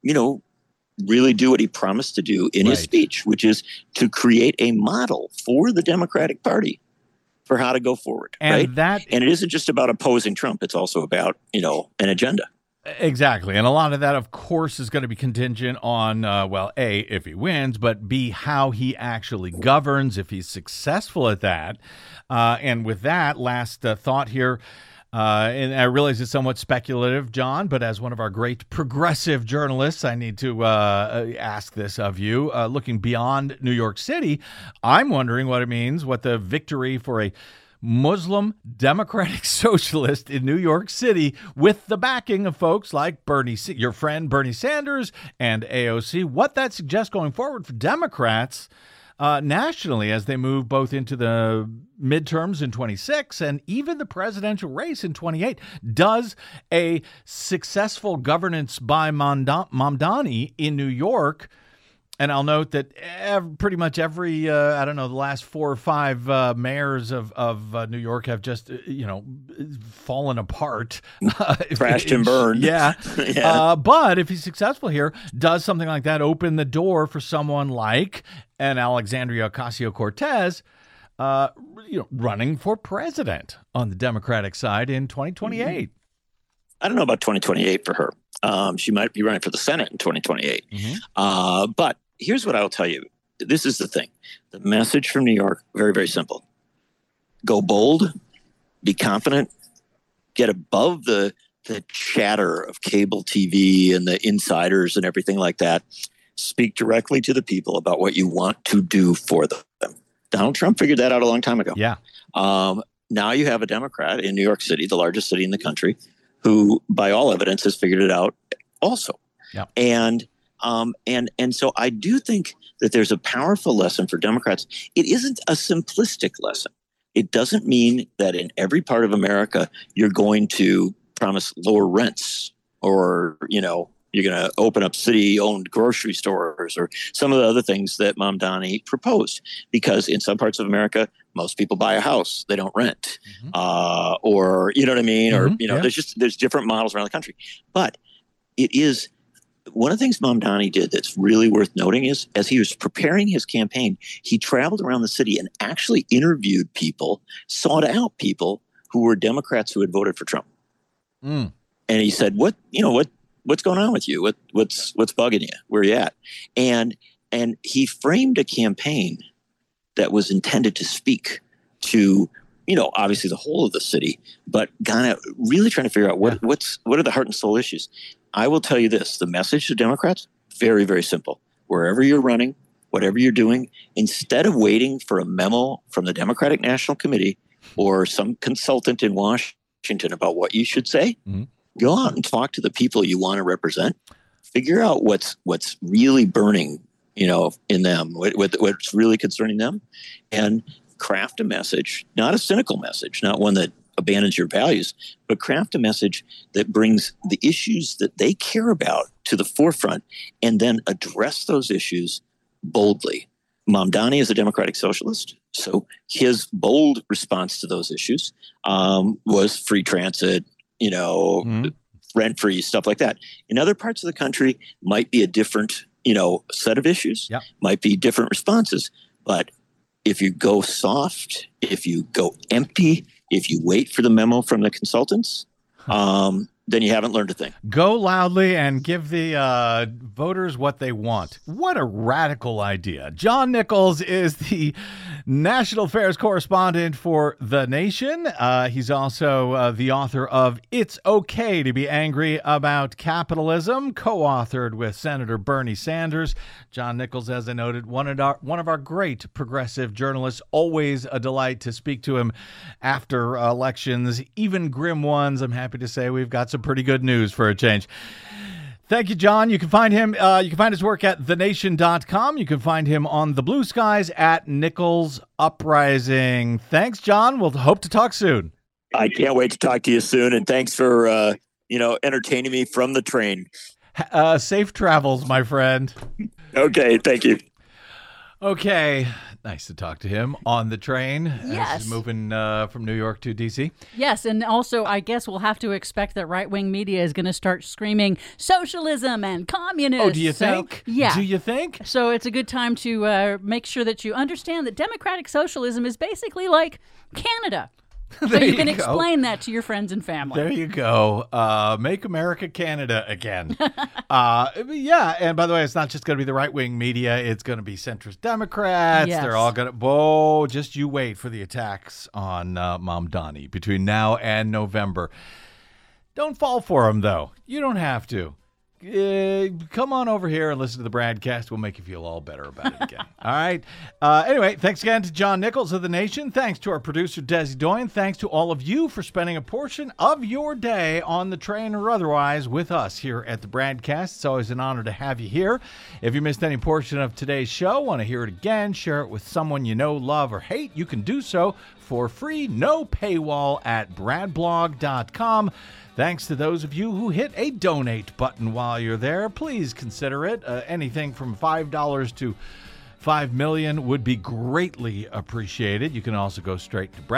[SPEAKER 6] really do what he promised to do in his speech, which is to create a model for the Democratic Party for how to go forward.
[SPEAKER 2] And
[SPEAKER 6] and it isn't just about opposing Trump. It's also about, an agenda.
[SPEAKER 2] Exactly. And a lot of that, of course, is going to be contingent on, A, if he wins, but B, how he actually governs, if he's successful at that. And with that, last thought here. And I realize it's somewhat speculative, John, but as one of our great progressive journalists, I need to ask this of you. Looking beyond New York City, I'm wondering what the victory for a Muslim Democratic Socialist in New York City, with the backing of folks like your friend Bernie Sanders and AOC, what that suggests going forward for Democrats nationally as they move both into the midterms in 26 and even the presidential race in 28. Does a successful governance by Mamdani in New York, and I'll note that pretty much every, the last 4 or 5 mayors of New York have just, fallen apart.
[SPEAKER 6] Crashed and burned.
[SPEAKER 2] Yeah. But if he's successful here, does something like that open the door for someone like an Alexandria Ocasio-Cortez running for president on the Democratic side in 2028?
[SPEAKER 6] I don't know about 2028 for her. She might be running for the Senate in 2028. But here's what I'll tell you. This is the thing. The message from New York, very, very simple. Go bold, be confident, get above the chatter of cable TV and the insiders and everything like that. Speak directly to the people about what you want to do for them. Donald Trump figured that out a long time ago.
[SPEAKER 2] Yeah.
[SPEAKER 6] Now you have a Democrat in New York City, the largest city in the country, who, by all evidence, has figured it out also.
[SPEAKER 2] Yeah.
[SPEAKER 6] And so I do think that there's a powerful lesson for Democrats. It isn't a simplistic lesson. It doesn't mean that in every part of America you're going to promise lower rents or, You're going to open up city-owned grocery stores or some of the other things that Mamdani proposed. Because in some parts of America, most people buy a house. They don't rent. Or, you know what I mean? Or, there's different models around the country. But it is one of the things Mamdani did that's really worth noting is as he was preparing his campaign, he traveled around the city and actually interviewed people, sought out people who were Democrats who had voted for Trump. And he said, what's going on with you? What's bugging you? Where are you at? And he framed a campaign that was intended to speak to, obviously the whole of the city, but kind of really trying to figure out what are the heart and soul issues. I will tell you this, the message to Democrats, very, very simple. Wherever you're running, whatever you're doing, instead of waiting for a memo from the Democratic National Committee or some consultant in Washington about what you should say, go out and talk to the people you want to represent. Figure out what's really burning, in them, what's really concerning them, and craft a message, not a cynical message, not one that abandons your values, but craft a message that brings the issues that they care about to the forefront and then address those issues boldly. Mamdani is a democratic socialist, so his bold response to those issues was free transit, rent-free, stuff like that. In other parts of the country, might be a different, set of issues, might be different responses. But if you go soft, if you go empty, if you wait for the memo from the consultants, then you haven't learned a thing.
[SPEAKER 2] Go loudly and give the voters what they want. What a radical idea. John Nichols is the national affairs correspondent for The Nation. He's also the author of It's Okay to Be Angry About Capitalism, co-authored with Senator Bernie Sanders. John Nichols, as I noted, one of our great progressive journalists. Always a delight to speak to him after elections, even grim ones. I'm happy to say we've got some pretty good news for a change. Thank you, John. You can find him. You can find his work at thenation.com. You can find him on the Blue Skies at Nichols Uprising. Thanks, John. We'll hope to talk soon.
[SPEAKER 6] I can't wait to talk to you soon. And thanks for, entertaining me from the train.
[SPEAKER 2] Safe travels, my friend.
[SPEAKER 6] Okay. Thank you.
[SPEAKER 2] Okay. Nice to talk to him on the train.
[SPEAKER 4] Yes.
[SPEAKER 2] He's moving from New York to D.C.
[SPEAKER 4] Yes, and also I guess we'll have to expect that right-wing media is going to start screaming socialism and communism.
[SPEAKER 2] Oh, do you think?
[SPEAKER 4] Yeah.
[SPEAKER 2] Do you think?
[SPEAKER 4] So it's a good time to make sure that you understand that democratic socialism is basically like Canada. So you can explain that to your friends and family.
[SPEAKER 2] There you go. Make America Canada again. Yeah, and by the way, it's not just going to be the right-wing media. It's going to be centrist Democrats.
[SPEAKER 4] Yes.
[SPEAKER 2] They're all going to... just you wait for the attacks on Mamdani between now and November. Don't fall for them, though. You don't have to. Come on over here and listen to the Bradcast. We'll make you feel all better about it again. All right. Anyway, thanks again to John Nichols of The Nation. Thanks to our producer, Desi Doyen. Thanks to all of you for spending a portion of your day on the train or otherwise with us here at the Bradcast. It's always an honor to have you here. If you missed any portion of today's show, want to hear it again, share it with someone you know, love, or hate, you can do so for free, no paywall at bradblog.com. Thanks to those of you who hit a donate button while you're there. Please consider it. Anything from $5 to $5 million would be greatly appreciated. You can also go straight to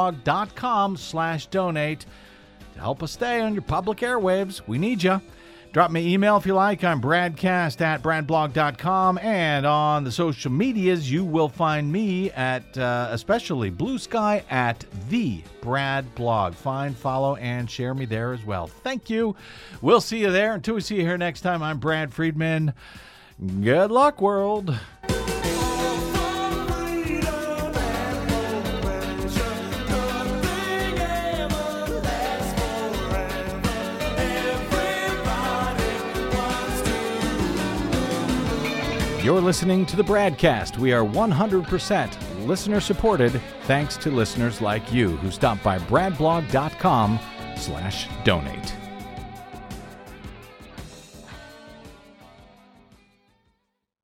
[SPEAKER 2] bradblog.com/donate to help us stay on your public airwaves. We need you. Drop me an email if you like. I'm bradcast@bradblog.com. And on the social medias, you will find me at, especially Blue Sky, at The Brad Blog. Find, follow, and share me there as well. Thank you. We'll see you there. Until we see you here next time, I'm Brad Friedman. Good luck, world. You're listening to the Bradcast. We are 100% listener-supported, thanks to listeners like you who stop by bradblog.com/donate.